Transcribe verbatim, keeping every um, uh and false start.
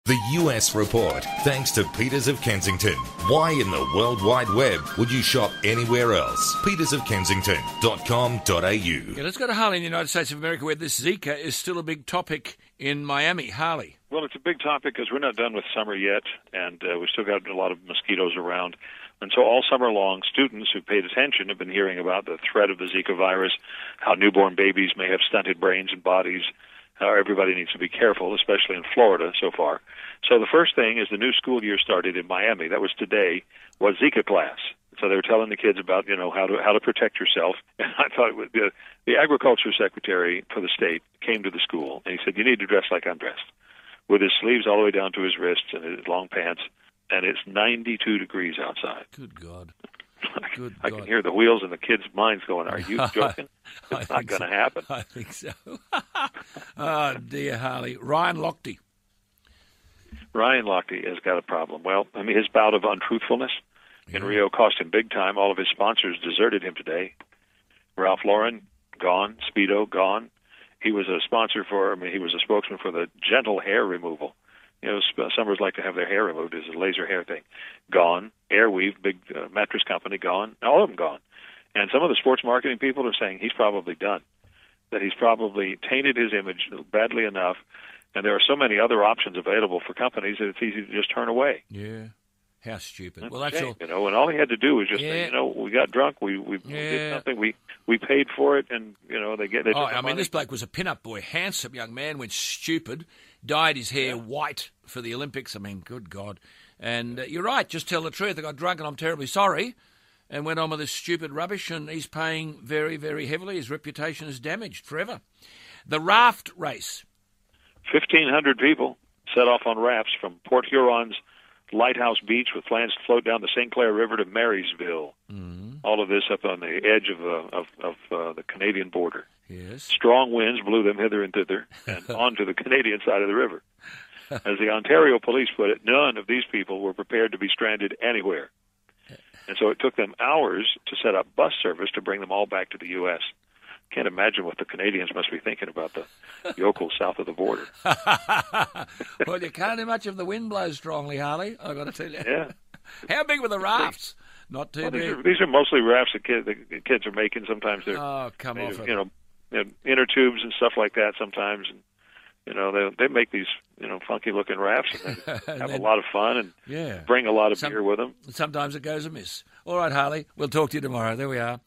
The U S Report, thanks to Peters of Kensington. Why in the World Wide Web would you shop anywhere else? peters of kensington dot com dot a u. Yeah, let's go to Harley in the United States of America, where this Zika is still a big topic in Miami. Harley. Well, it's a big topic because we're not done with summer yet, and uh, we've still got a lot of mosquitoes around. And so all summer long, students who paid attention have been hearing about the threat of the Zika virus, how newborn babies may have stunted brains and bodies, how everybody needs to be careful, especially in Florida so far. So the first thing is the new school year started in Miami. That was today, was Zika class. So they were telling the kids about, you know, how to how to protect yourself. And I thought it was, the, the agriculture secretary for the state came to the school, and he said, you need to dress like I'm dressed, with his sleeves all the way down to his wrists and his long pants, and it's ninety-two degrees outside. Good God. Good I God. can hear the wheels in the kids' minds going, are you joking? It's not going to so. happen. I think so. Oh, dear, Harley. Ryan Lochte. Ryan Lochte has got a problem. Well, I mean, his bout of untruthfulness in yeah. Rio cost him big time. All of his sponsors deserted him today. Ralph Lauren, gone. Speedo, gone. He was a sponsor for, I mean, he was a spokesman for the gentle hair removal. You know, summers like to have their hair removed. It's a laser hair thing. Gone. Airweave, big uh, mattress company, gone. All of them gone. And some of the sports marketing people are saying he's probably done, that he's probably tainted his image badly enough, and there are so many other options available for companies that it's easy to just turn away. Yeah. How stupid. That's well, that's all. You know, and all he had to do was just yeah. say, you know, we got drunk, we we, yeah. we did something, we we paid for it, and you know they get. They oh, took the I money. mean, this bloke was a pin-up boy, handsome young man, went stupid, dyed his hair yeah. white for the Olympics. I mean, good God. And uh, you're right. Just tell the truth. I got drunk, and I'm terribly sorry. And went on with this stupid rubbish, and he's paying very, very heavily. His reputation is damaged forever. The raft race. fifteen hundred people set off on rafts from Port Huron's Lighthouse Beach with plans to float down the Saint Clair River to Marysville. Mm-hmm. All of this up on the edge of uh, of, of uh, the Canadian border. Yes. Strong winds blew them hither and thither and onto the Canadian side of the river. As the Ontario police put it, none of these people were prepared to be stranded anywhere. And so it took them hours to set up bus service to bring them all back to the U S Can't imagine what the Canadians must be thinking about the yokels south of the border. Well, you can't do much if the wind blows strongly, Harley, I've got to tell you. Yeah. How big were the rafts? Not too well, big. These are, these are mostly rafts that kid, the kids are making. Sometimes they're oh, come made off of, it. you know, you know, inner tubes and stuff like that sometimes. And, you know, they they make these, you know, funky-looking rafts and they and have then, a lot of fun and yeah. bring a lot of Some, beer with them. Sometimes it goes amiss. All right, Harley, we'll talk to you tomorrow. There we are.